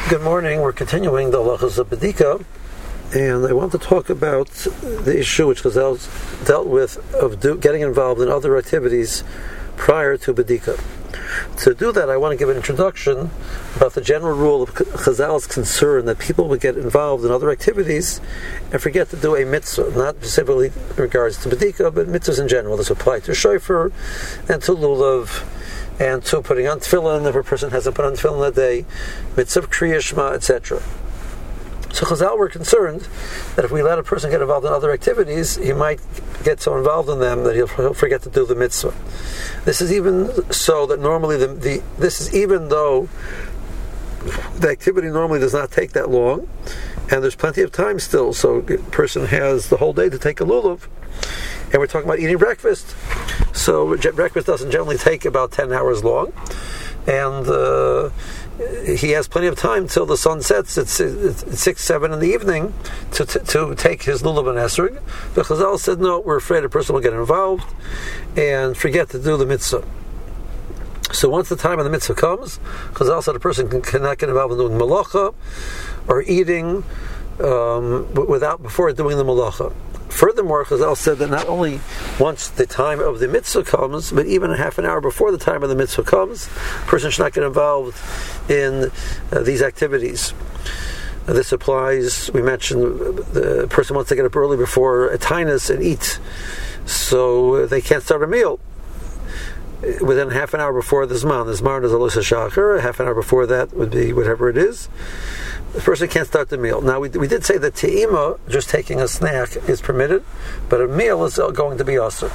Good morning. We're continuing the halachas of Bedika, and I want to talk about the issue which Chazal dealt with of getting involved in other activities prior to Bedika. To do that, I want to give an introduction about the general rule of Chazal's concern that people would get involved in other activities and forget to do a mitzvah, not specifically in regards to Bedika, but mitzvahs in general. This applies to shofar and to lulav, and to putting on tefillin if a person hasn't put on tefillin a day, mitzvah kriya shema, etc. So Chazal were concerned that if we let a person get involved in other activities, he might get so involved in them that he'll forget to do the mitzvah. This is even so that normally this is even though the activity normally does not take that long, and there's plenty of time still. So a person has the whole day to take a lulav, and we're talking about eating breakfast. So breakfast doesn't generally take about 10 hours long, and he has plenty of time till the sun sets at 6, 7 in the evening to take his lulav and esrog. But Chazal said, no, we're afraid a person will get involved and forget to do the mitzvah. So once the time of the mitzvah comes, Chazal said a person cannot get involved in doing malacha or eating before doing the malacha. Furthermore, Chazal said that not only once the time of the mitzvah comes, but even a half an hour before the time of the mitzvah comes, a person should not get involved in these activities. This applies, we mentioned, the person wants to get up early before a tainus and eat, so they can't start a meal within half an hour before the Zman. The Zman is a Lusa Shachar, a half an hour before that would be whatever it is. The person can't start the meal. Now, we did say that te'ima, just taking a snack, is permitted, but a meal is going to be asur.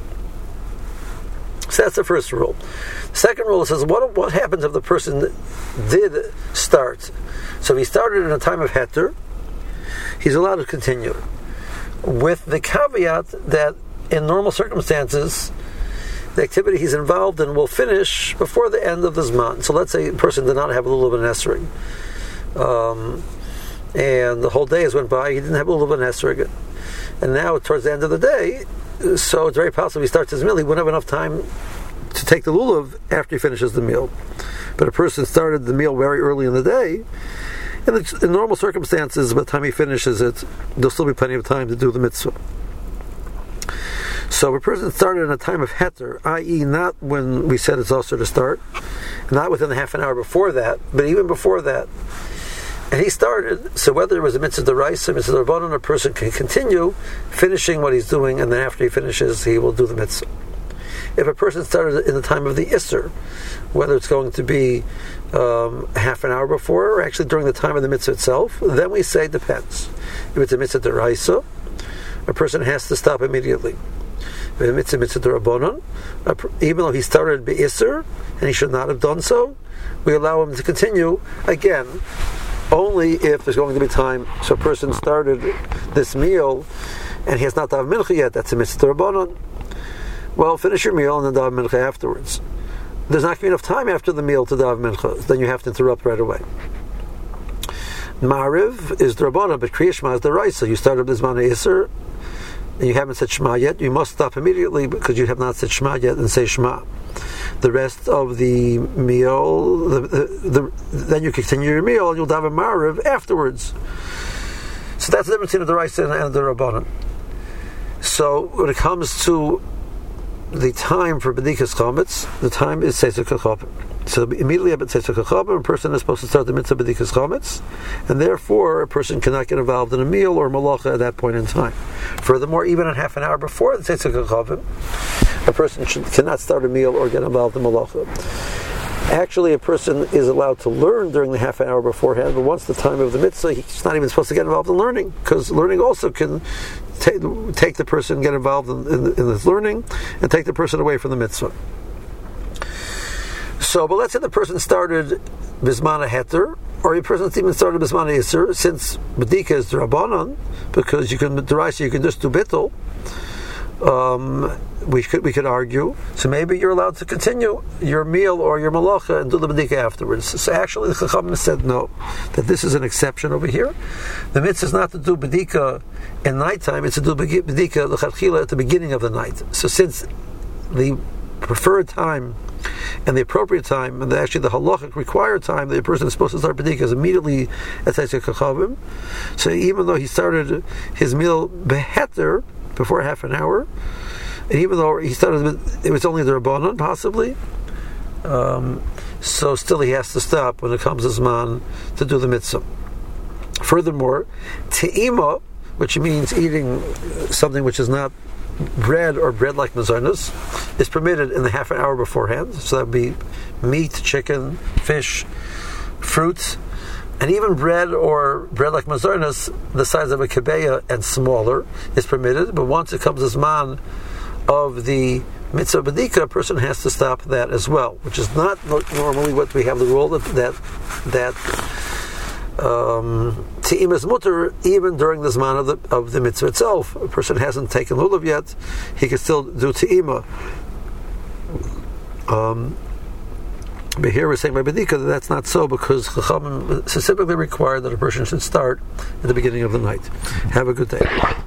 So that's the first rule. The second rule says, what happens if the person did start? So if he started in a time of heter, he's allowed to continue, with the caveat that in normal circumstances, the activity he's involved in will finish before the end of the Zman. So let's say a person did not have a lulav and esrog, and the whole day has went by, he didn't have a lulav and esrog, and now towards the end of the day, so it's very possible he starts his meal, he wouldn't have enough time to take the lulav after he finishes the meal. But a person started the meal very early in the day, and in normal circumstances, by the time he finishes it, there'll still be plenty of time to do the mitzvah. So if a person started in a time of heter, i.e. not when we said it's also to start, not within the half an hour before that, but even before that, and he started, so whether it was a mitzvah d'oraisa, mitzvah d'rabbanan, a person can continue finishing what he's doing, and then after he finishes, he will do the mitzvah. If a person started in the time of the Isser, whether it's going to be half an hour before, or actually during the time of the mitzvah itself, then we say it depends. If it's a mitzvah d'oraisa, a person has to stop immediately. If it's a mitzvah d'rabbanan, even though he started b'Isser, and he should not have done so, we allow him to continue, again, only if there's going to be time. So a person started this meal, and he has not daven mincha yet, that's a mitzvah d'rabbanan. Well, finish your meal and then daven mincha afterwards. There's not going to be enough time after the meal to daven mincha, then you have to interrupt right away. Ma'ariv is d'rabbanan, but Kriya Shema is d'oraisa. You started this Zman Isser, and you haven't said Shema yet, you must stop immediately because you have not said Shema yet and say Shema. The rest of the meal, then you continue your meal and you'll daven Ma'ariv afterwards. So that's the difference between the d'oraisa and the Rabbanan. So when it comes to the time for Bedikas Chametz, the time is Seisuk HaChopim. So immediately after Seisuk HaChopim, a person is supposed to start the mitzvah Bedikas Chametz, and therefore a person cannot get involved in a meal or malacha at that point in time. Furthermore, even a half an hour before the Seisuk HaChopim, a person cannot start a meal or get involved in malacha. Actually, a person is allowed to learn during the half an hour beforehand, but once the time of the mitzvah, he's not even supposed to get involved in learning, because learning also can take the person, get involved in this learning, and take the person away from the mitzvah. So, but let's say the person started Bismana Heter, or a person even started Bismana Yisr, since Bedika is Rabbanan, because you can just do Bittul. We could argue, so maybe you're allowed to continue your meal or your malacha and do the bedika afterwards. So actually the Chacham said no, that this is an exception over here. The mitzvah is not to do bedika in nighttime, it's to do bedika l'chadchila at the beginning of the night. So since the preferred time and the appropriate time, and actually the halachic required time that a person is supposed to start B'dika is immediately at Tzeitzei Kachavim. So even though he started his meal beheter before half an hour, and even though he started, it was only the Rabbanon possibly, so still he has to stop when it comes his man to do the mitzvah. Furthermore, te'ima, which means eating something which is not bread or bread like mazonos, is permitted in the half an hour beforehand. So that would be meat, chicken, fish, fruits, and even bread or bread like mazonos, the size of a kibeya and smaller, is permitted. But once it comes as man of the mitzvah b'dika, a person has to stop that as well, which is not normally what we have the rule that te'ima is mutter even during the zman of the mitzvah itself. A person hasn't taken lulav yet, he can still do te'ima. But here we're saying by b'dika that that's not so, because Chachamim specifically require that a person should start at the beginning of the night. Have a good day.